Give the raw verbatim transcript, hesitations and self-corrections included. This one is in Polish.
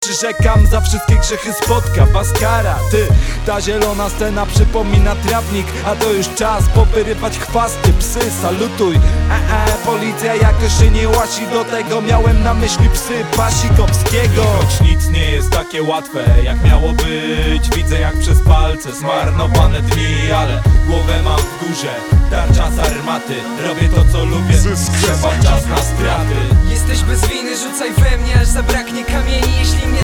Przyrzekam, za wszystkie grzechy spotka was kara. Ty, ta zielona scena przypomina trawnik, a to już czas powyrywać chwasty. Psy, salutuj, e, e, policja jakoś się nie łasi. Do tego miałem na myśli psy Pasikowskiego. Choć nic nie jest takie łatwe jak miało być. Widzę jak przez palce zmarnowane dni, ale głowę mam w górze, tarcza z armaty. Robię to co lubię, trzeba czas na straty. Jesteś bez winy, rzucaj we mnie, aż zabraknie kamieni. Jeśli mnie